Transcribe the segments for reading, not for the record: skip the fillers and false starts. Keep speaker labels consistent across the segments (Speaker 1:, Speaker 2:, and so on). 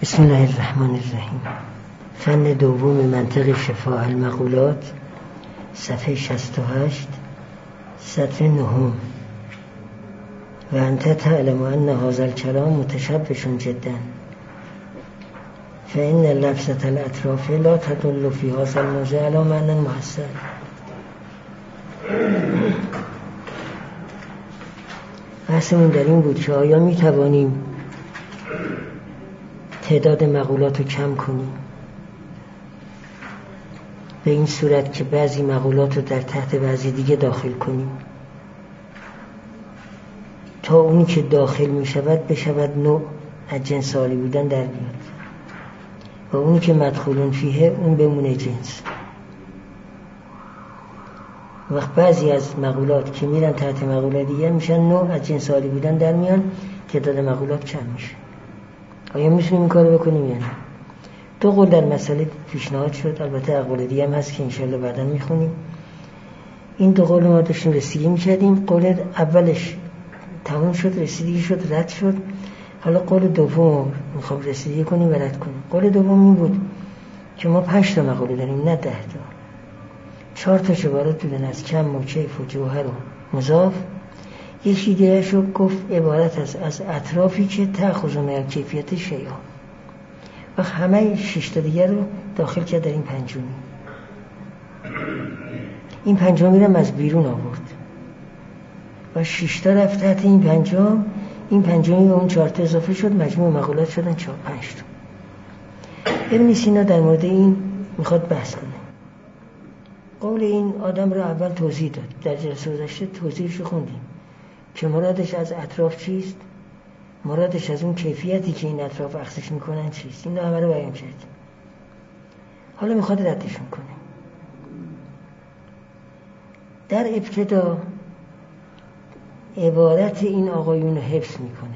Speaker 1: بسم الله الرحمن الرحیم. فن دوم منطق شفاء المقولات، صفحه 68، سطر 9. و انت تعلم ان هذا الكلام متشبش جدا فإن لفظة الاطراف لا تدل في هذا الموضع على معنى محصل. بحثمون در این بود که آیا می توانیم تعداد مقولات رو کم کنیم به این صورت که بعضی مقولات رو در تحت بعضی دیگه داخل کنیم تا اونی که داخل می شود بشود نوع از جنس عالی بودن در بیاد و اونی که مدخولون فیه اون بمونه جنس. وقت بعضی از مقولات که میرن تحت مقولات دیگه میشن نوع از جنس عالی بودن در میان، تعداد مقولات کم میشه. آیا میتونیم این کارو بکنیم یا نه؟ دو قول در مسئله پیشنهاد شد، البته اقوال دیگه هم هست که انشالله بعدا میخونیم. این دو قول ما داشتیم رسیدگی میکردیم. قول اولش تموم شد، رسیدگی شد، رد شد. حالا قول دوم میخوام رسیدگی کنیم و رد کنیم. قول دوم این بود که ما 5 تا مقوله داریم نه 10 تا. 4 تا عبارت بودن از کم و کیف و جوهر و مضاف. یکی دیگه شو گفت عبارت از اطرافی که تأخذ من کیفیت شیء و همه 6 تا دیگر رو داخل کرد در این پنجمی. این پنجمی رو از بیرون آورد و 6 تا رفت تحت این پنجم. این پنجمی به اون 4 تا اضافه شد، مجموع مقولات شدن 4-5 تا. ابن سینا در مورد این میخواد بحث کنه. قول این آدم رو اول توضیح داد، در جلسه گذشته توضیحش رو خوندیم که مرادش از اطراف چیست، مرادش از اون کیفیتی که این اطراف اخذش میکنن چیست. این همه رو بیان کرد. حالا میخواد ردشون کنه. در ابتدا عبارت این آقایون حفظ میکنه،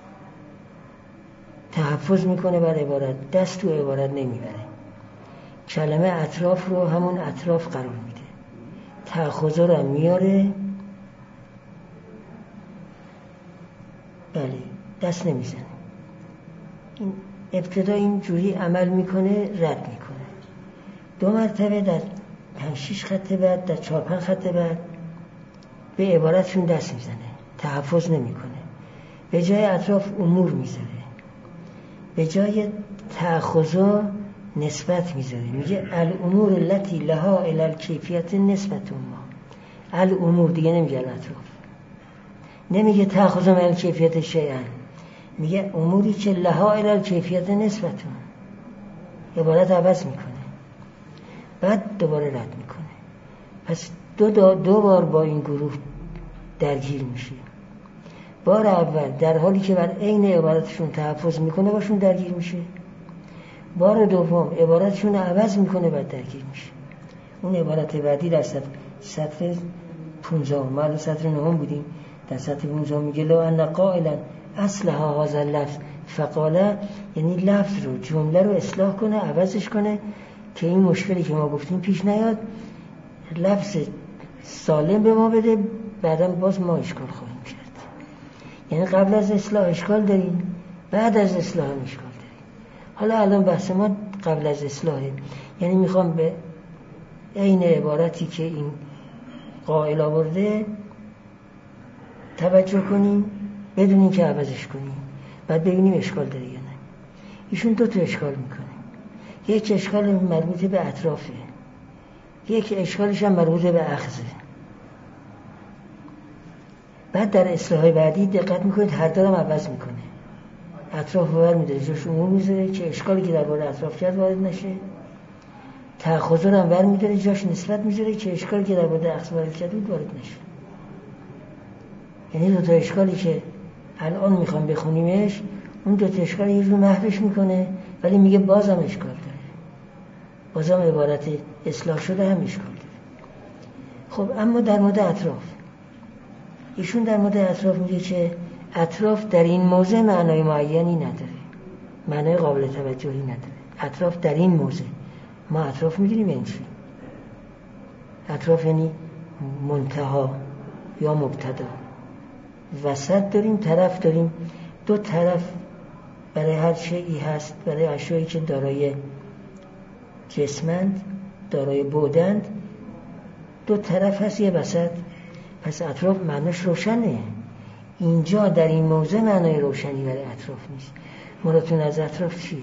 Speaker 1: تحفظ میکنه بر عبارت، دست تو عبارت نمیبره. کلمه اطراف رو همون اطراف قرار میده، تأخذها رو میاره، بله دست نمیزنه. این ابتدا این جوری عمل میکنه، رد میکنه. 2 مرتبه در 5-6 خط بعد، در 4-5 خط بعد به عبارتشون دست میزنه، تحفظ نمیکنه. به جای اطراف امور میذاره، به جای تأخذها نسبت میذاره. میگه الامور التي لها الی الکیفیت نسبت ما. الامور دیگه نمیگه اطراف، نمیگه تأخذ من کیفیت شیئا، میگه اموری که لها الی کیفیت نسبت ما. عبارت عوض میکنه، بعد دوباره رد میکنه. پس دو بار با این گروه درگیر میشه. بار اول در حالی که بر عین عبارتشون تحفظ میکنه باشون درگیر میشه. بار دوم عبارتشون عوض میکنه بعد درگیر میشه. اون عبارت بعدی در سطر 15 ما سطر 9 بودیم. در سطر 15 میگه لو ان قائلا اصلها هذا اللفظ فقاله، یعنی لفظ رو، جمله رو اصلاح کنه، عوضش کنه که این مشکلی که ما گفتیم پیش نیاد، لفظ سالم به ما بده، بعدا باز ما اشکال خواهیم کرد. یعنی قبل از اصلاح اشکال داریم، بعد از اصلاح هم اشکال داریم. حالا الان بحث ما قبل از اصلاحه، یعنی میخوام به عین عبارتی که این قائل آورده توجه کنیم بدون این که عوضش کنیم، بعد ببینیم اشکال داره یا نه. ایشون 2 تا اشکال میکنه. یک اشکال مربوط به اطرافه، یک اشکالش هم مربوط به اخذه. بعد در اصلاح بعدی دقت میکنید هر دو هم عوض میکنه. اطراف رو برمی‌داره جاش عموم میذاره که اشکالی که درباره اطراف کرد وارد نشه. تأخذ رو هم برمی‌داره جاش نسبت میذاره که اشکالی که درباره اخذ وارد کرد بود وارد نشه. یعنی 2 تا اشکالی که الان میخوام بخونیمش، اون 2 تا اشکال یه جور محوش میکنه، ولی میگه بازم اشکال داره، بازم عبارت اصلاح شده هم اشکال داره. خب اما در مورد اطراف، ایشون در مورد اطراف میگه که اطراف در این موضع معنای معینی نداره، معنای قابل توجهی نداره. اطراف در این موضع، ما اطراف میگیریم یعنی چی؟ اطراف یعنی منتها یا مبتدا. وسط داریم، طرف داریم. 2 طرف برای هر شیئی هست، برای اشیایی که دارای جسمند، دارای بعدند، دو طرف هست یه وسط. پس اطراف معناش روشنه. اینجا در این موضع معنای روشنی برای اطراف نیست. مرادتون از اطراف چیه؟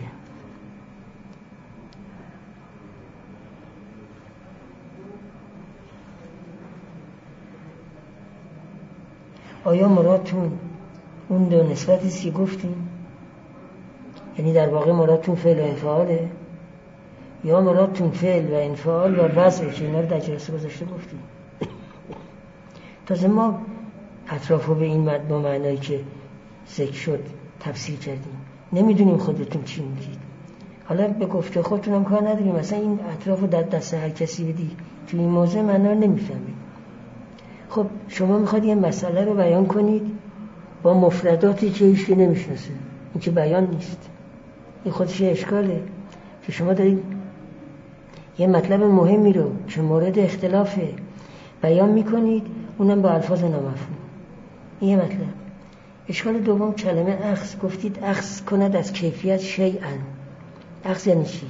Speaker 1: آیا مرادتون اون دو نسبتیست که گفتیم؟ یعنی در واقع مرادتون فعل و انفعاله؟ یا مرادتون فعل و انفعال و وضعه که اینا رو در جلسه گذاشته گفتیم؟ تازه ما اطراف رو به این معنایی که ذکر شد تفسیر کردیم، نمیدونیم خودتون چی میگید. حالا به گفته خودتون هم کار نداریم، مثلا این اطراف رو در دست هر کسی بدی تو این موضوع معنا رو نمیفهمید. خب شما میخواد یه مسئله رو بیان کنید با مفرداتی که هیچکی نمیشناسه، این که بیان نیست. این خودش اشکاله که شما دارید یه مطلب مهمی رو که مورد اختلافه بیان میکنید، اونم با الفاظ نامفهوم. این یه مطلب. اشکال دوم کلمه اخذ. گفتید اخذ کند از کیفیت شیئا. اخذ یعنی چی؟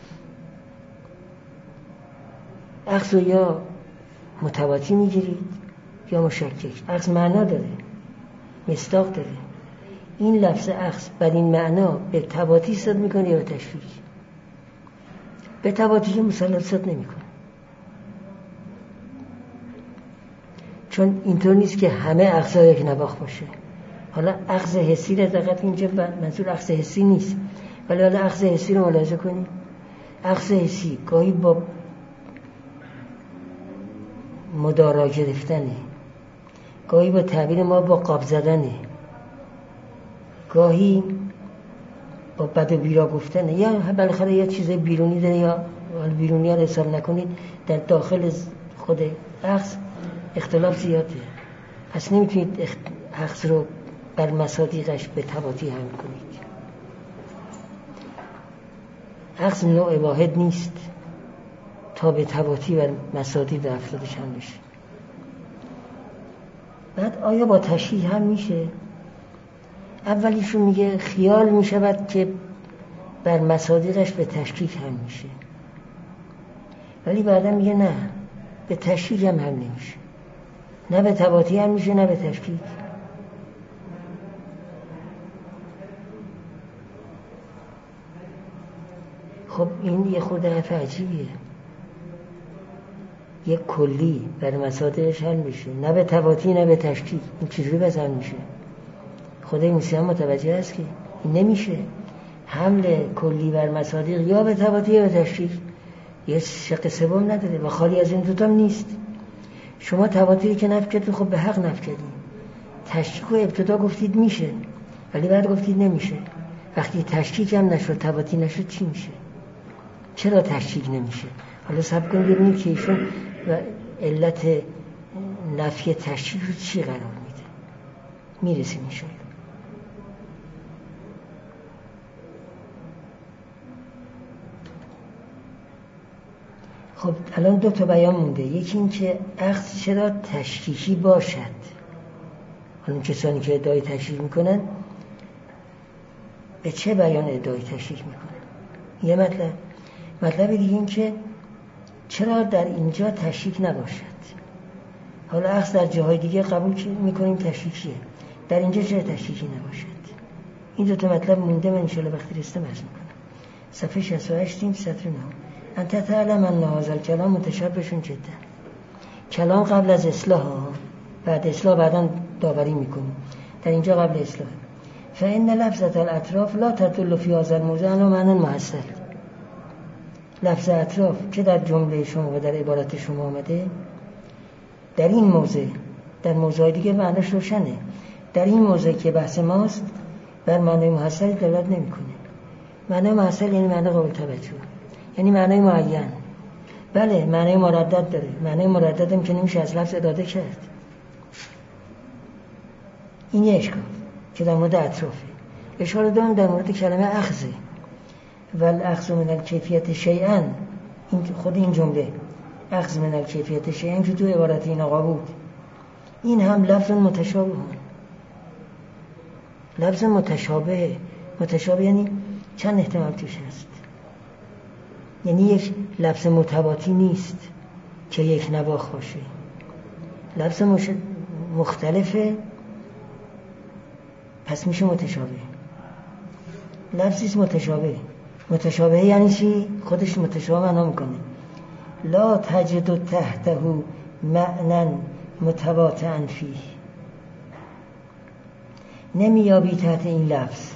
Speaker 1: اخذ رو یا متواتی میگیرید یا مشکک. اخذ معنا داره، مصداق داره. این لفظ اخذ بر این معنا به تواتی صد میکنه یا به تشویق؟ به تواتی که مسلط صد نمیکنه، چون اینطور نیست که همه اخذها یک نواخت باشه. حالا اخذ حسی را دقیق اینجا منظور اخذ حسی نیست، ولی حالا اخذ حسی رو ملاحظه کنید. اخذ حسی گاهی با مدارا گرفتنه، گاهی با تعبیر ما با قاب زدنه، گاهی با بد و بیرا گفتنه، یا بالاخره یه چیز بیرونی داره، یا بیرونی ها رو حساب نکنید، در داخل خود اخذ اختلاف زیاده. پس نمیتونید اخذ رو بر مصادیقش به تواتی هم کنید. اخذ نوع واحد نیست تا به تواتی بر مصادیق و افرادش هم بشه. بعد آیا با تشریح هم میشه؟ اولیشون میگه خیال میشود که بر مصادیقش به تشکیک هم میشه، ولی بعدا میگه نه، به تشکیک هم نمیشه، نه به تواتی هم میشه نه به تشکیک. خب این یه خورده حرف عجیبیه. یه کلی بر مصادیقش هم میشه، نه به تواتی نه به تشکیک. این چجوری بزن میشه؟ خدای موسی هم متوجه است که این نمیشه. حمل کلی بر مصادیق یا به تواتی یا به تشکیک، یه شق سوم نداره و خالی از این دوتا نیست. شما تواتی که نفی کردید، خب به حق نفی کردید. تشکیک رو ابتدا گفتید میشه، ولی بعد گفتید نمیشه. وقتی تشکیک هم نشد، تواتی نشد، چی میشه؟ چرا تشکیک نمیشه؟ حالا صبر کنید ببینید که ایشون و علت نفی تشکیک رو چی قرار میده. میرسیم انشاءالله. خب الان دو تا بیان مونده. یکی این که اخذ چرا تشکیکی باشد. حالا کسانی که ادعای تشکیک میکنن به چه بیان ادعای تشکیک میکنن؟ یه مطلب دیگه این که چرا در اینجا تشکیک نباشد. حالا اخذ در جاهای دیگه قبول میکنیم تشکیکیه، در اینجا چرا تشکیکی نباشد؟ این دو تا مطلب مونده. من انشاءالله وقتی رسته عرض میکنم. صفحه 68 سطر 9. انت تعلم ان هذا الكلام متشابه جدا. کلام قبل از اصلاح، بعد اصلاح بعداً داوری میکنیم. در اینجا قبل اصلاح. فإن لفظة الاطراف لا تدل في هذا الموضع على معنى محصل. لفظ اطراف که در جمله شما و در عبارت شما آمده، در این موضع، در موضوع دیگه معنیش روشنه. در این موضع که بحث ماست بر معنی محصل دلالت نمیکنه. معنی محصل یعنی معنی قابل توجه، یعنی معنی معین. بله معنی مردد داره، معنی مردد هم که نمیشه از لفظ اراده کرد. این یه اشکال که در مورد اطرافه. اشاره دارم در مورد کلمه اخذه. والاخذ من الکیفیت شیئا، این خود این جمله اخذ من الکیفیت شیئا که تو عبارت این آقا بود، این هم لفظ متشابه. لفظ متشابه متشابه یعنی چند احتمال توش هست، یعنی یک لفظ متواتی نیست که یک نواخ باشه. لفظ مختلفه پس میشه متشابه. لفظیست متشابه یعنی چی؟ خودش متشابه معنا میکنه. لا تجد تحته معنی متواطئا فیه، نمیابی تحت این لفظ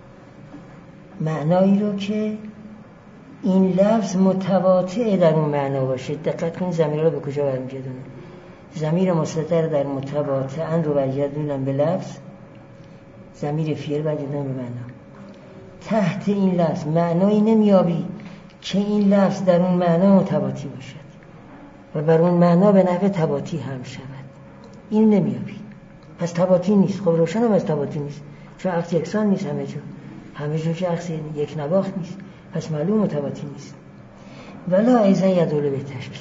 Speaker 1: معنایی رو که این لفظ متواطئ در اون معنا باشه. دقت کنید ضمیر رو به کجا برمیگردونه. ضمیر مستتر در متواطئا رو برگردونن به لفظ، ضمیر فعل برگردونن به معنا. تحت این لفظ معنایی نمیابی که این لفظ در اون معنا متواطی باشد و بر اون معنا به نحو تواطی هم شود. این نمیابی، پس تواطی نیست. خب روشن هم از تواطی نیست، چون عقص یکسان نیست همه جا که عقص یک نواخت نیست، پس معلوم متواطی نیست. ولا ایزن یدل به تشکیک،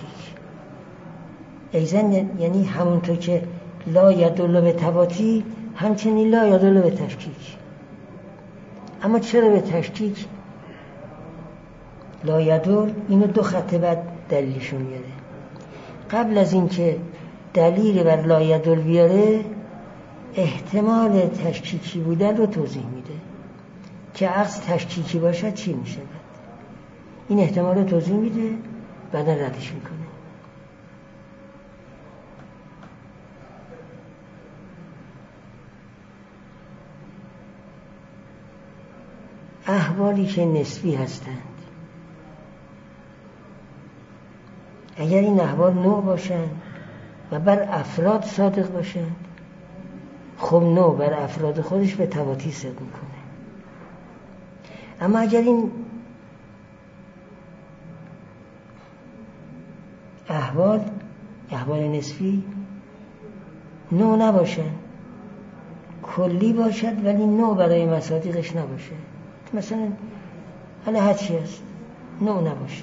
Speaker 1: ایزن یعنی همونطور که لا یدل به تواطی همچنین لا یدل به تشکیک. اما چرا به تشکیک؟ لا یدل اینو دو خط بعد دلیلشون میاره. قبل از این که دلیل بر لا یدل بیاره احتمال تشکیکی بودن رو توضیح میده که عکس تشکیکی باشد چی میشه. این احتمال رو توضیح میده بعدا ردش میکنه. احوالی که نسبی هستند اگر این احوال نوع باشند و بر افراد صادق باشند، خب نوع بر افراد خودش به تواطی صدق میکنه. اما اگر این احوال نسبی نوع نباشند، کلی باشد ولی نوع برای مصادیقش نباشه، مثلا حالا هر چی هست نوع نباشه،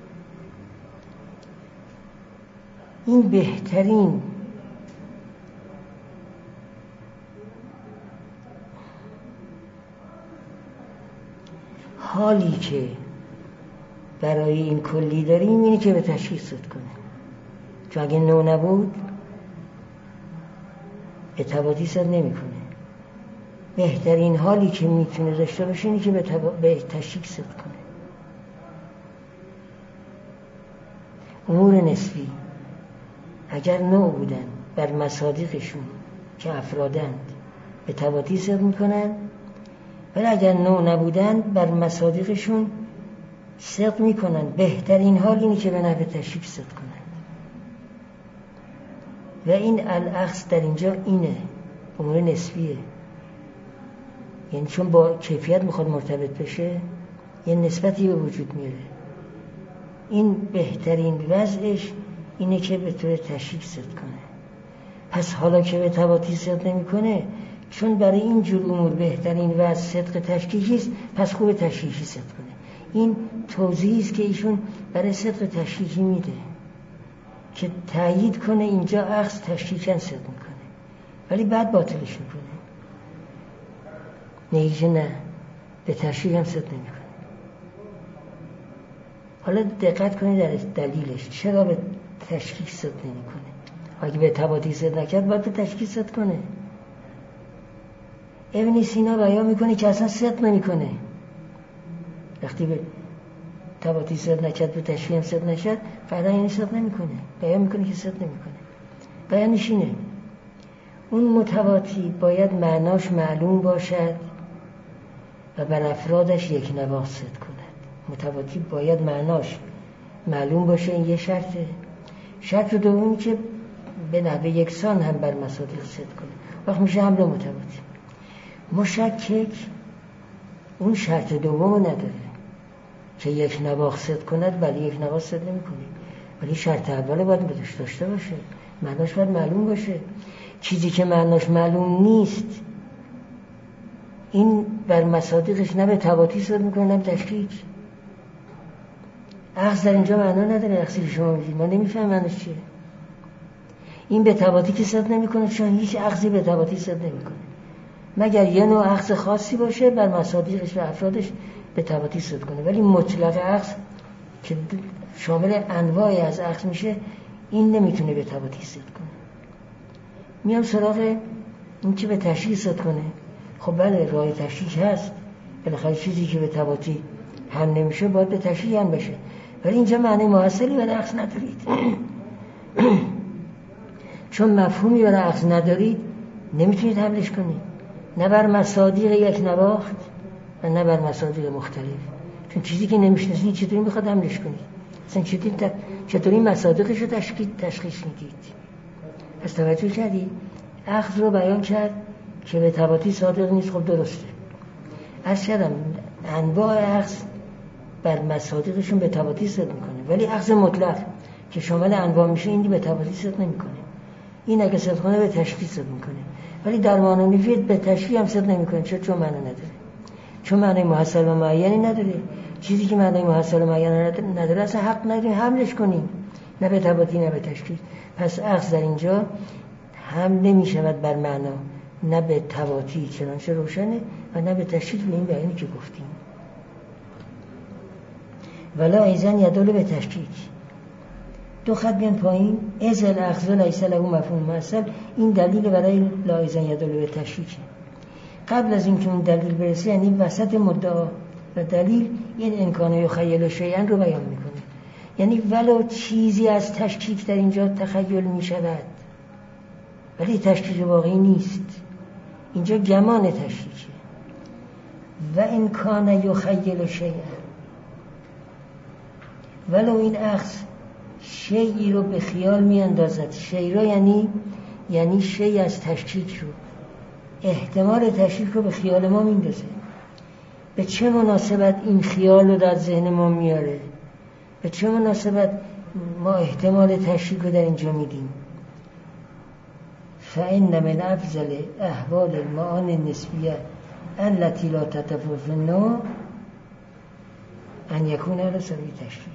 Speaker 1: این بهترین حالی که برای این کلی داریم اینه که به تشخیص صدق کنه. چون اگه نوع نبود به تواطی صدق نمیکنه. بهترین حالی که میتونه داشته باشه اینه که به تشخیص صدق کنه. امور نسبی اگر نوع بودن بر مصادیقشون که افرادند به تواطی صدق میکنن، ولی اگر نوع نبودن بر مصادیقشون صدق میکنن. بهترین حال اینه که به نحو تشریک صدق کنن و این الاخص در اینجا اینه، امور نسبیه، یعنی چون با کیفیت میخواد مرتبط بشه یه نسبتی به وجود میاره. این بهترین وضعش اینه که به طور تشریک صدق کنه. پس حالا که به تواطی صدق نمیکنه، چون برای این جور امور بهترین وضع صدق تشکیکی است، پس خوب تشکیکی صدق کنه. این توضیحی است که ایشون برای صدق تشکیکی میده که تأیید کنه اینجا اخذ تشکیکاً صدق میکنه، ولی بعد باطلش میکنه. نگیشه نه، به تشکیک هم صدق نمیکنه. حالا دقت کنید در دلیلش چرا به تشکیک صدق نمیکنه. اگه به تواطی صدق نکرد باید به تشکیک صدق کنه. ابن سینا بیان میکنه که اصلا صدق نمیکنه. وقتی به تواطی صدق نکرد به تشکیک هم صدق نشد، فردا یعنی صدق نمیکنه. بیان میکنه که صدق نمیکنه. بیانش اینه اون متواطی باید معناش معلوم باشد و بر افرادش یک نواخت صدق کند. متواطی باید معناش معلوم باشه، این یه شرطه. شرط دومی که به نحو یکسان هم بر مصادیق صدق کنه، وقت میشه حمله متواطی. مشکک اون شرط دوم نداره که یک نواخت صدق کند، ولی یک نواخت صدق نمیکنه. ولی شرط اول باید داشته باشه، معناش باید معلوم باشه. چیزی که معناش معلوم نیست این بر مصادیقش نه به تواطی صدق میکنه نه به تشکیک. اخذ در اینجا معنا نداره. اخذی شما میگید ما نمیفهم معناش چیه. این به تواطی که صدق نمیکنه، چون هیچ اخذی به تواطی صدق نمیکنه. مگر یه نوع اخذ خاصی باشه بر مصادیقش و افرادش به تباطی صدق کنه. ولی مطلق اخذ که شامل انواعی از اخذ میشه این نمیتونه به تباطی صدق کنه. میام سراغ این که به تشریح صدق کنه. خب بله راه تشریح هست، بالاخره چیزی که به تباطی هم نمیشه باید به تشریح هم بشه، ولی اینجا معنی محصلی برای اخذ ندارید. چون مفهومی برای اخذ ندارید نمیتونید حملش کنید، نه بر مصادیق یک نواخت و نه بر مصادیق مختلف. چون چیزی که نمیشناسید چطوری میخواد حملش کنید؟ اصلا چطوری مصادیقش رو تشخیص میدید؟ پس توجه کردید اخذ رو بیان کرد که به تباطی صادق نیست. خب درسته، عرض کردم انواع اخذ بر مصادیقشون به تباطی صدق میکنه، ولی اخذ مطلق که شامل انواع میشه این به تباطی صدق نمیکنه. این اگه صدق کنه به تشخیص صدق میکنه، ولی در معنی نفید به تشریح هم صدق نمیکنه. چون معنی نداره، چون معنی محصل و معینی نداره. چیزی که معنی محصل و معین نداره اصلا حق نداریم حملش کنیم، نه به تباطی نه به تشخیص. پس اخذ در اینجا هم نمیشود بر معنا، نه به تباطی چنانچه روشنه و نه به تشخیص به این بیانی که گفتیم. ولا ایزن یدل به تشکیک. دو خط بیان پایین، از الاخذ لیس له مفهوم محصل. این دلیل برای لا ایزن یدل به تشکیک. قبل از اینکه اون دلیل برسه یعنی وسط مدعا و دلیل این امکانه یخیل شیئا رو بیان میکنه. یعنی ولو چیزی از تشکیک در اینجا تخیل میشود ولی تشکیک واقعی نیست، اینجا گمان تشکیکه. و امکانه یخیل شیئا، ولو این اخذ شیئی رو به خیال می اندازد. شیئی رو یعنی شیئی از تشکیک رو، احتمال تشکیک رو به خیال ما می اندازه. به چه مناسبت این خیال رو در ذهن ما میاره؟ به چه مناسبت ما احتمال تشکیک رو در اینجا میدیم؟ فإن من افضل احوال المعانی النسبیه التي لا تتفاوت في النوع ان یکون علی سبیل تشکیک.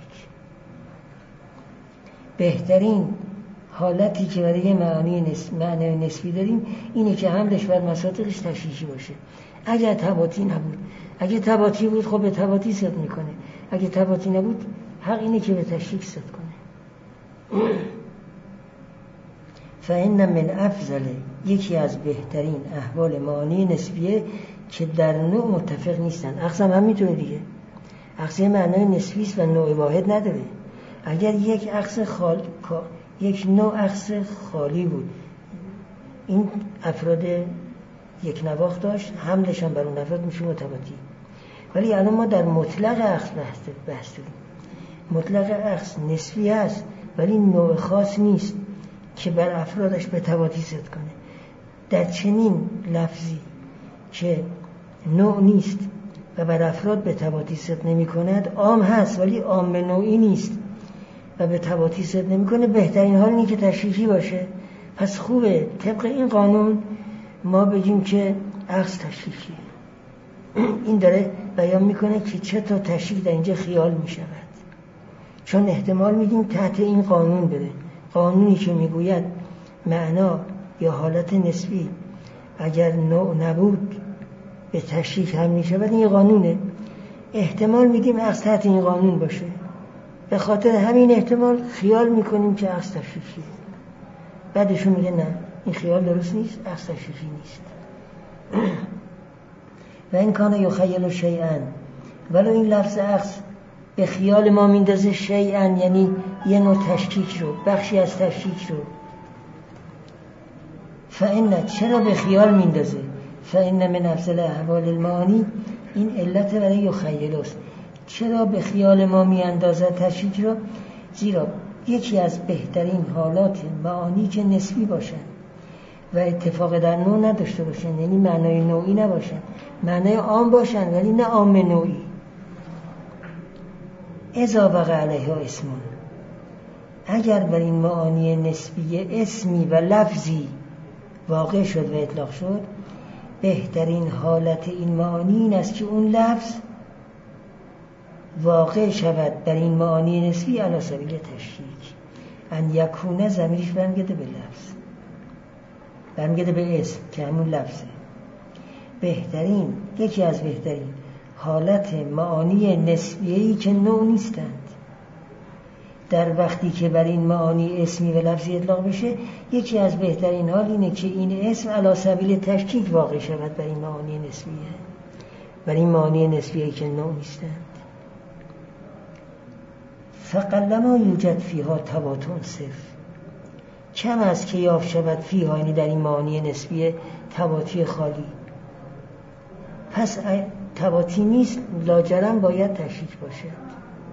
Speaker 1: بهترین حالتی که برای معنی نسبی داریم اینه که حملش بر مصادیقش تشکیکی باشه. اگر تباطی نبود، اگه تباطی بود خب به تباطی صدق میکنه، اگه تباطی نبود حق اینه که به تشکیک صدق کنه. فإن من افضل، یکی از بهترین احوال معانی نسبیه که در نوع متفق نیستن. اخذ هم میتونه دیگه، اخذ معنای نسبی است و نوع واحد نداره. اگر یک نوع اخذ خالی بود، این افراد یک نواخت داشت، حملش هم بر اون افراد میشه متباطی. ولی الان ما در مطلق اخذ بحث داریم. مطلق اخذ نسبی است ولی نوع خاص نیست که بر افرادش به تباطی صدق کنه. در چنین لفظی که نوع نیست و بر افراد به تباطی صدق نمی کند، عام هست ولی عام نوعی نیست و به تباطی صدق نمی کنه، بهترین حال اینه که تشریحی باشه. پس خوبه طبق این قانون ما بگیم که اخذ تشریحیه. این داره بیان میکنه که چطور تشریح در اینجا خیال میشود، چون احتمال میدیم تحت این قانون بره. قانونی که میگوید معنا یا حالت نسبی اگر نوع نبود به تشریح هم میشود، این قانونه. احتمال میدیم اخذ تحت این قانون باشه، به خاطر همین احتمال خیال میکنیم که اخذ تشریحیه. بعدشون میگه نه این خیال درست نیست، اخذ تشریحی نیست. و این کانه یخیل شیئا، ولو این لفظ اخذ به خیال ما میندازه شیئا یعنی یه نوع تشکیک رو، بخشی از تشکیک رو. فإن، چرا به خیال میندازه؟ فإن من افضل احوال المعانی، این علت برای یخیل است. چرا به خیال ما میاندازه تشکیک رو؟ زیرا یکی از بهترین حالات معانی که نسبی باشن و اتفاق در نوع نداشته باشن، یعنی معنای نوعی نباشن، معنای عام باشن ولی نه عام نوعی. اذا وقع علیها اسمون، اگر بر این معانی نسبی اسمی و لفظی واقع شد و اطلاق شد، بهترین حالت این معانی این است که اون لفظ واقع شود بر این معانی نسبی علی سبیل تشریک. ان یکونه ضمیرش برمیگرده به لفظ، برمیگرده به اسم که همون لفظه. یکی از بهترین حالت معانی نسبیه‌ای که نوع نیستند. در وقتی که بر این معانی اسمی و لفظی اطلاق بشه، یکی از بهترین حال اینه که این اسم علی سبیل تشکیک واقع شود بر این معانی نسبیه، بر این معانی نسبیه‌ای که نوع نیستند. فقلما یوجد فیها تباطن صرف، کم است که یافت شود فیها، یعنی در این معانی نسبیه، تباطی خالی. پس تباطی نیست، لاجرم باید تشکیک باشد،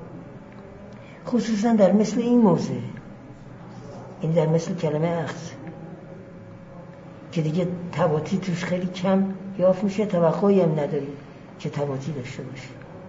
Speaker 1: خصوصا در مثل این موضع، این در مثل کلمه اخذ که دیگه تباطی توش خیلی کم یافت میشه، توقعی هم نداریم که تباطی داشته باشه.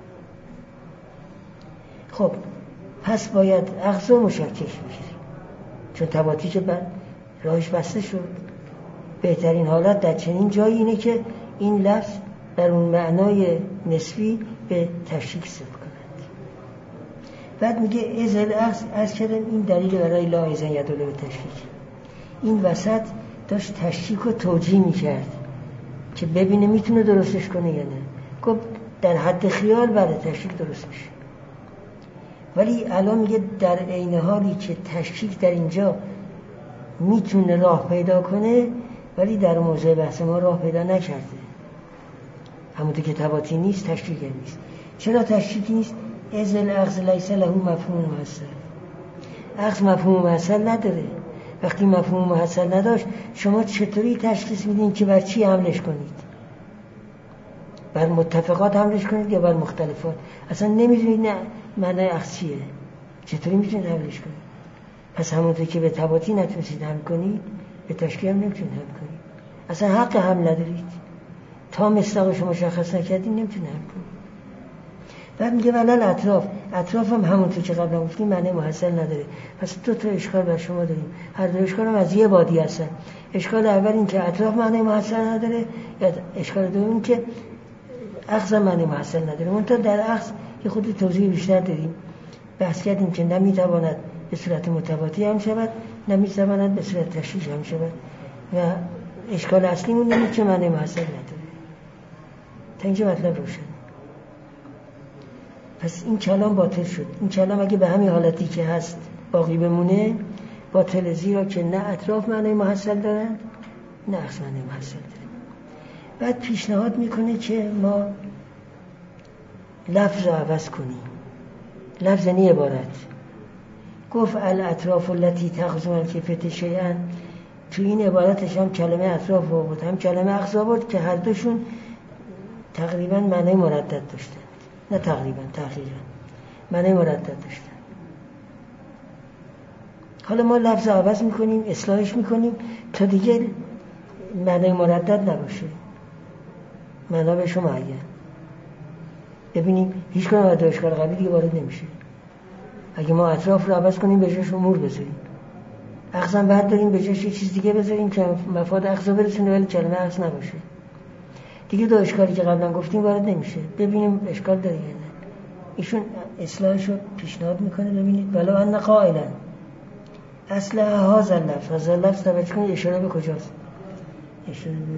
Speaker 1: خب پس باید اخذ و مشکک بگیریم، چون تباطی که راهش بسته شد. بهترین حالت در چنین جایی اینه که این لفظ در اون معنای نسبی به تشکیک صرف کند. بعد میگه ازل از کردن این دلیل برای لا ازن یدل به تشکیک. این وسط داشت تشکیک و توجیه میکرد که ببینه میتونه درستش کنه یا نه. گفت در حد خیال بعد تشکیک درست میشه، ولی الان میگه در عین حالی که تشکیک در اینجا میتونه راه پیدا کنه، ولی در موضوع بحث ما راه پیدا نکرده. همونطور که تباطی نیست، تشکیک نیست. چرا تشکیک نیست؟ ازل اخذ لیس له مفهوم محصل. اخذ مفهوم محصل نداره. وقتی مفهوم محصل نداشت، شما چطوری تشخیص میدین که بر چی حملش کنید؟ بر متفقات حملش کنید یا بر مختلفات؟ اصلا نمیدونید نه معنی اخذ چیه، چطوری میتونید حملش کنید؟ پس همونطور که به تباطی نتونید حمل کنید، به تشکیک هم نمیتونید حمل کنید. اصلا حق حمل ندارید. تا مصداقش مشخص نکردین نمیتونید حمل کنید. بعد میگه ولل اطراف هم همونطور که قبلا گفتیم معنی محصل نداره. پس دو تا اشکال بر شما داریم، هر دو اشکال هم از یه بادی هستن. اشکال اول این که اطراف معنی محصل نداره، یا اشکال دوم این که اخذ معنی محصل نداره. منتها در اخذ یه خود توضیح بیشتر داریم، بحث کردیم که نمیتواند به صورت متباطی هم شود، نمیتواند به صورت تشکیک هم شود، و اشکال اصلیمون اینه که معنی محصل نداره. تا اینجا مطلب روشن. پس این کلام باطل شد. این کلام اگه به همین حالتی که هست باقی بمونه باطل، زیرا که نه اطراف معنی محصل دارند نه اخذ معنی محصل دارند. بعد پیشنهاد میکنه که ما لفظ رو عوض کنیم. لفظ یعنی عبارت. گفت الاطراف التي تخزن الکیفیت شیئا، تو این عبارتش هم کلمه اطراف بود هم کلمه اخذ بود که هر دوشون تقریبا معنی مردد داشتن. نه تقریبا، تحقیقا معنی مردد داشتن. حالا ما لفظ عوض میکنیم، اصلاحش میکنیم تا دیگه معنی مردد نباشه، معنا بهش معین. ببینیم هیچ کنم از دو اشکال قبلی دیگه وارد نمیشه. اگه ما اطراف رو عوض کنیم به جاش امور بذاریم، اخذم بعد داریم به جاش یه چیز دیگه بذاریم که مفاد اخذ رو برسونه ولی کلمه اخذ نباشه، دیگه دو اشکالی که قبلا گفتیم وارد نمیشه. ببینیم اشکال داره یا نه. ایشون اصلاحش رو پیشنهاد میکنه. ببینید ولو ان قائلا اصل هذا اللفظ، هذا اللفظ توجه کنید اشاره به کجاست؟ اشاره به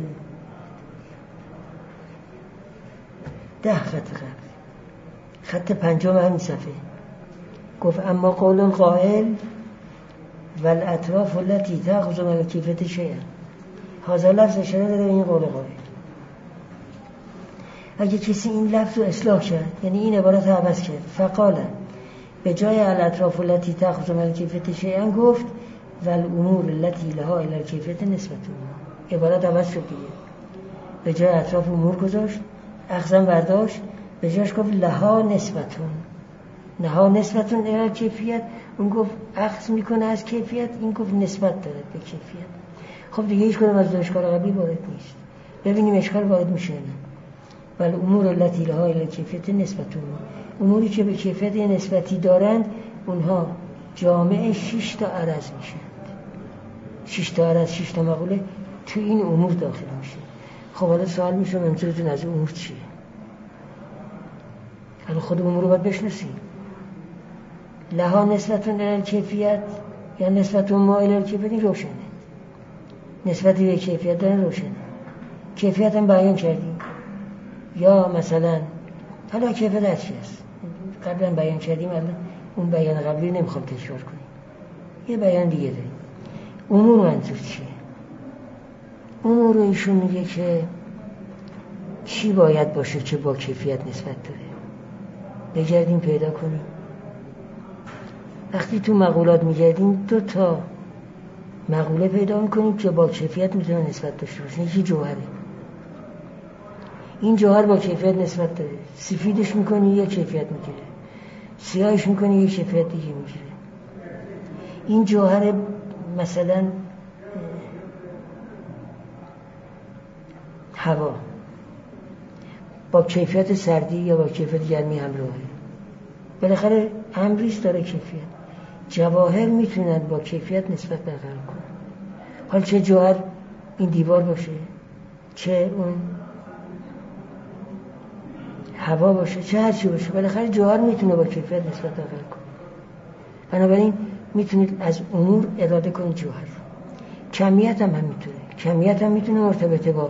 Speaker 1: 10 خط قبل، خط 5 همین صفحه. گفت اما قول القائل والاطراف التي تأخذ من الکیفیت شیئا، هذا لفظ اشاره داره به این قول قائل. اگه کسی این لفظ رو اصلاح کرد، یعنی این عبارت رو عوض کرد، فقالا به جای الاطراف التي تأخذ من الکیفیت شیئا گفت والامور التي لها الى الکیفیت نسبت، عبارت عوض شد دیگه. به جای اطراف امور گذاشت، اخذم برداشت، به جاش گفت لها نسبتون، لها نسبتون الى الکیفیت. اون گفت اخذ میکنه از کیفیت، این گفت نسبت داره به کیفیت. خب دیگه هیچ کدوم از دو اشکال قبلی وارد نیست. ببینیم اشکال وارد میشه نه. ولی امور التي لها الى الکیفیت نسبتون، اموری که به کیفیت نسبتی دارند اونها جامع 6 تا عرض میشن. 6 تا عرض، 6 تا مقوله تو این امور داخل میشه. خب حالا سوال میشه منظورتون از امور چیه؟ حالا خود امور رو باید بشناسیم. لها نسبتون الى الکیفیت یا نسبتون ما الى الکیفیت روشنه. نسبتی به کیفیت دارن روشنه. کیفیت هم بیان کردیم، یا مثلا حالا کیفیت هرچی هست قبلا بیان کردیم، الان اون بیان قبلی نمیخوام تکرار کنیم، یه بیان دیگه داریم. امور منظور چیه؟ امور رو ایشون میگه که چی باید باشه که با کیفیت نسبت داره، بگردیم پیدا کنیم. وقتی تو مقولات میگردیم 2 تا مقوله پیدا میکنیم که با کیفیت میتونه نسبت داشته باشه. یکی جوهره، این جوهر با کیفیت نسبت داره، سفیدش میکنی یه کیفیت میگیره، سیاهش میکنی یه کیفیت دیگه میگیره. این جوهر مثلا هوا با کیفیت سردی یا با کیفیت گرمی همراهه، بالاخره امریست داره کیفیت. جواهر میتونن با کیفیت نسبت برقرار کنن، حال چه جوهر این دیوار باشه، چه اون هوا باشه، چه هرچی باشه، بالاخره جوهر میتونه با کیفیت نسبت برقرار کنه. بنابراین میتونید از امور اراده کنید جوهر. کمیت هم میتونه، کمیت هم میتونه مرتبط با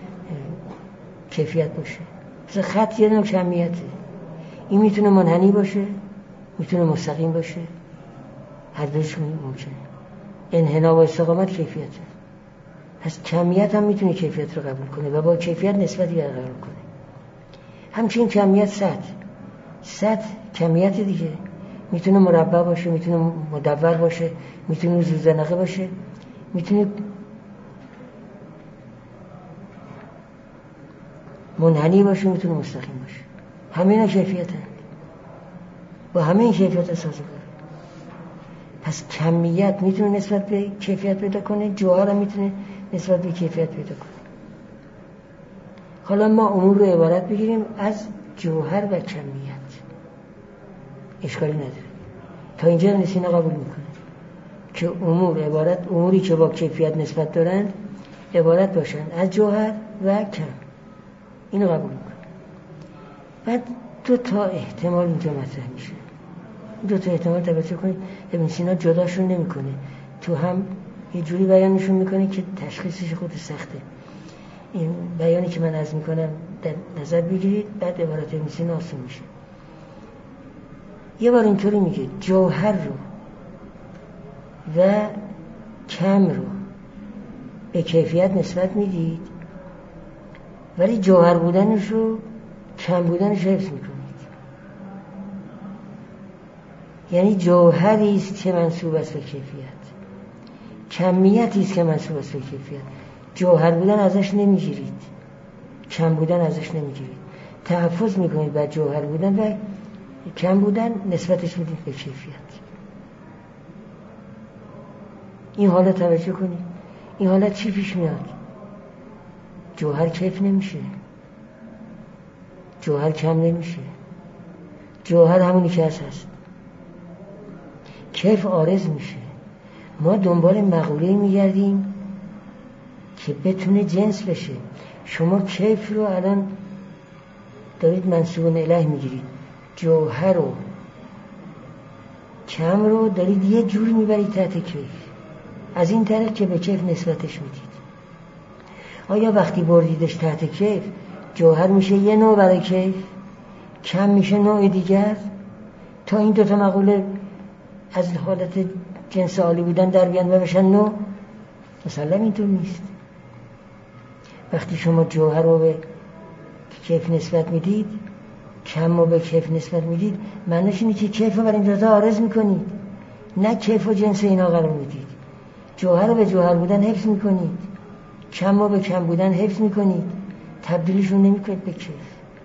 Speaker 1: کیفیت باشه. مثلا خط یه نوع کمیته، این میتونه منحنی باشه، میتونه مستقیم باشه، هر دوش ممکنه. انحنا و استقامت کیفیته. پس کمیت هم میتونه کیفیت رو قبول کنه و با کیفیت نسبتی برقرار کنه. همچنین کمیت سطح کمیت دیگه، میتونه مربع باشه، میتونه مدور باشه، میتونه زوزنقه باشه، میتونه منحنی باشه، میتونه مستقیم باشه. همه اینا کیفیت هست، با همه این کیفیت سازگاره. پس کمیت میتونه نسبت به کیفیت پیدا کنه، جوهر هم میتونه نسبت به کیفیت پیدا کنه. حالا ما امور رو عبارت بگیریم از جوهر و کمیت، اشکالی نداره. تا اینجا نسینا قبول میکنه که اموری که با کیفیت نسبت دارند عبارت باشند از جوهر و کم. اینو قبول میکنه. بعد 2 تا احتمال اینجا مطرح میشه. 2 تا احتمال توجه کنید، ابن سینا جداشون نمیکنه، تو هم یه جوری بیانشون میکنه که تشخیصش خود سخته. این بیانی که من عرض میکنم در نظر بگیرید، بعد عبارت ابن سینا آسون میشه. یه بار اینطوری میگه جوهر رو و کم رو به کیفیت نسبت میدید، ولی جوهر بودنش رو کم بودنش حفظ میکنید. یعنی جوهری است که منسوب است به کیفیت، کمیتی است که منسوب است به کیفیت. جوهر بودن ازش نمیگیرید، کم بودن ازش نمیگیرید، تحفظ میکنید بر جوهر بودن و کم بودن نسبتش میدید به کیفیت. این حالت توجه کنید. این حالت چی پیش میاد؟ جوهر کیف نمیشه، جوهر کم نمیشه، جوهر همونی که هست. کیف عارض میشه. ما دنبال مقوله میگردیم که بتونه جنس بشه. شما کیف رو الان دارید منسوب الیه میگیرید، جوهر رو کم رو دارید یه جور میبرید تحت کیف، از این طریق که به کیف نسبتش میدید. آیا وقتی بردیدش تحت کیف جوهر میشه یه نوع برای کیف، کم میشه نوع دیگر، تا این 2 تا مقوله از حالت جنس عالی بودن در بیان و بشن نوع؟ مسلم اینطور نیست. وقتی شما جوهر رو به کیف نسبت میدید، کم رو به کیف نسبت میدید، معنیش اینه که کیف رو بر این 2 تا عارض میکنید، نه کیف و جنس اینا قرار میدید. جوهر رو به جوهر بودن حفظ میکنید، کم رو به کم بودن حفظ میکنید، تبدیلشون نمیکنید به کیف.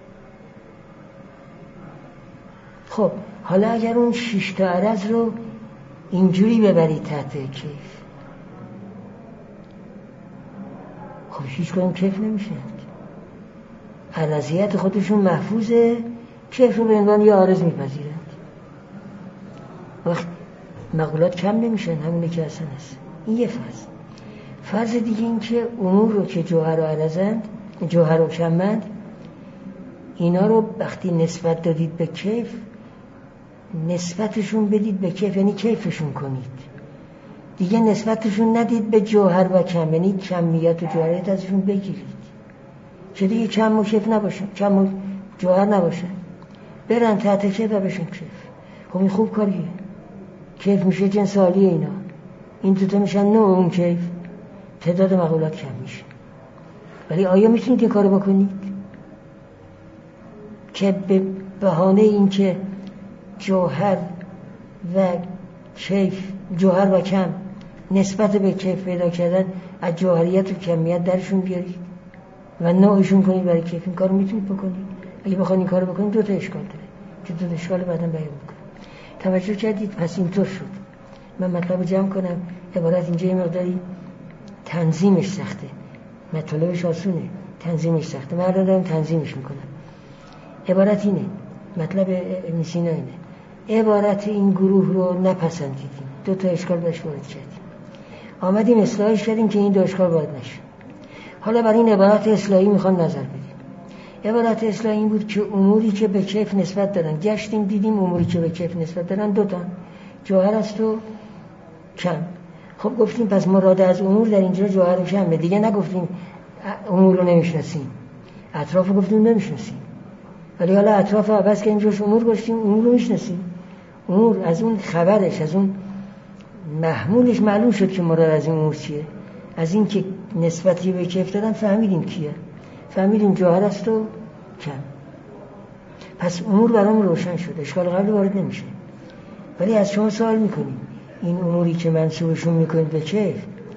Speaker 1: خب حالا اگر اون 6 تا عرض رو اینجوری ببرید تحت کیف، خب هیچ کدوم کیف نمیشه. عرضیت خودشون محفوظه، کیف رو به عنوان یه عارض میپذیرند. وقت مقولات کم نمیشن، همونه که اصلا هست. این یه فرض دیگه این که امور رو که جوهر و عرضند، جوهر و کمند، اینا رو وقتی نسبت دادید به کیف، نسبتشون بدید به کیف، یعنی کیفشون کنید. دیگه نسبتشون ندید به جوهر و کم، یعنی کمیت و جوهریت ازشون بگیرید. چه دیگه کم و کیف نباشن، کم و جوهر نباشن، برن تحت کیف و بشن کیف. خب این خوب کاریه. کیف میشه جنس عالیه اینا، این دوتا میشن نوع اون کیف، تعداد مقولات کم میشه. ولی آیا میتونید یه کارو بکنید که به بهانه این که جوهر و کیف، جوهر و کم نسبت به کیف پیدا کردن، از جوهریت و کمیت درشون بیارید و نوعشون کنید برای کیف؟ این کارو میتونید بکنید. اگه بخواید این کارو بکنید دو تا اشکال داره که دو تا اشکال بعداً بیان میکنم. توجه کردید؟ پس اینطور شد. من مطلب جمع کنم. عبارت اینجا یه مقداری تنظیمش سخته، مطلبش آسونه، تنظیمش سخته. من الان دارم تنظیمش میکنم. عبارت اینه، مطلب ابن سینا اینه. عبارت این گروه رو نپسندیدیم، دو تا اشکال بهش وارد کردیم، آمدیم اصلاحش کردیم که این دو اشکال وارد نشه. حالا برای این عبارت اصلاحی میخوام نظر بدیم. عبارت اصلاحی این بود که اموری که به کیف نسبت دارن، گشتیم دیدیم اموری که به کیف نسبت دارن دو تا، جوهر است و کم. خب گفتیم پس مراد از امور در اینجا جوهر و کمه دیگه. نگفتیم امور رو نمیشناسیم، اطراف رو گفتیم نمیشناسیم، ولی حالا اطراف عوض که اینجاش امور گفتیم امور رو میشناسیم. امور از اون خبرش، از اون محمولش معلوم شد که مراد از این امور چیه. از این که نسبتی به کیف دادن فهمیدیم کیه، فهمیدیم جوهر است و کم. پس امور برام روشن شد، اشکال قبلی وارد نمیشه. ولی از شما سوال میکنیم این اموری که منسوبشون میکنید به کیف،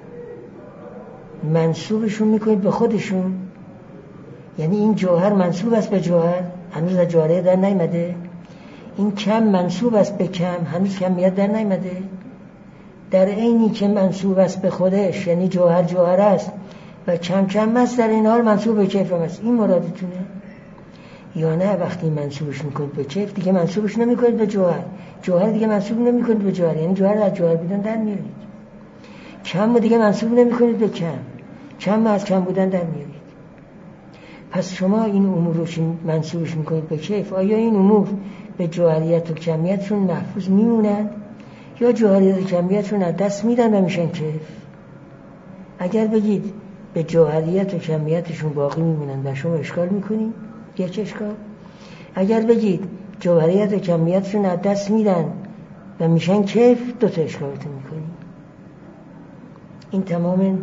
Speaker 1: منسوبشون میکنید به خودشون؟ یعنی این جوهر منسوب است به جوهر، هنوز از جوهره در نیامده؟ این کم منسوب است به کم، هنوز کمیت در نیامده؟ در عینی که منسوب است به خودش، یعنی جوهر جوهر است و کم کم است، در این حال منسوب به کیف هم است. این مرادتونه؟ یا نه وقتی منسوبش میکنید به کیف دیگه منسوبش نمیکنید به جوهر، جوهر دیگه منسوب نمیکنید به جوهر، یعنی جوهر از جوهر بودن در میارید. کم دیگه منسوب نمیکنید به کم، کم از کم بودن در میارید. پس شما این امور رو منسوبش میکنید به کیف، آیا این امور به جوهریت و کمیتشون محفوظ میمونن یا جوهریت و کمیتشون از دست میدن و میشن کیف؟ اگر بگید به جوهریت و کمیتشون باقی میمونن و شما اشکال میکنید، یک اشکال. اگر بگید جوهریت و کمیتشون از دست میدن و میشن کیف، دو تا اشکالتون میکنید. این تمام این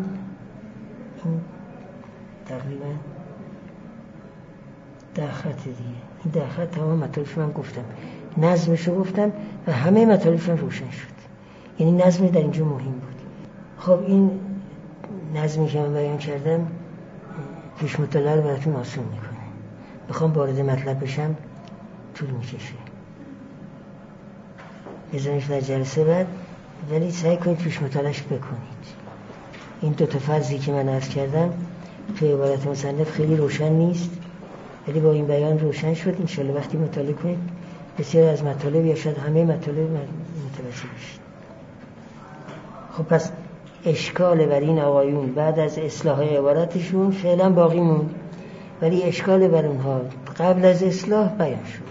Speaker 1: تقریبا 10 خط دیگه، این 10 خط تمام مطالبش من گفتم، نظمشو گفتم و همه مطالبش روشن شد. یعنی نظم در اینجا مهم بود. خب این نظمی که من بیان کردم پیش مطالعه رو براتون آسون میکنه. بخوام وارد مطلب بشم طول میکشه، بذارینش در جلسه بعد، ولی سعی کنید پیش مطالعهش بکنید. این دو تا فرضی که من عرض کردم توی عبارت مصنف خیلی روشن نیست، ولی با این بیان روشن شد. انشالله وقتی مطالعه کنید بسیار از مطالب یا شاید همه مطالب متوجه بشید. خب پس اشکال بر این آقایون بعد از اصلاح عبارتشون فعلا باقی موند، ولی اشکال بر اونها قبل از اصلاح بیان شد.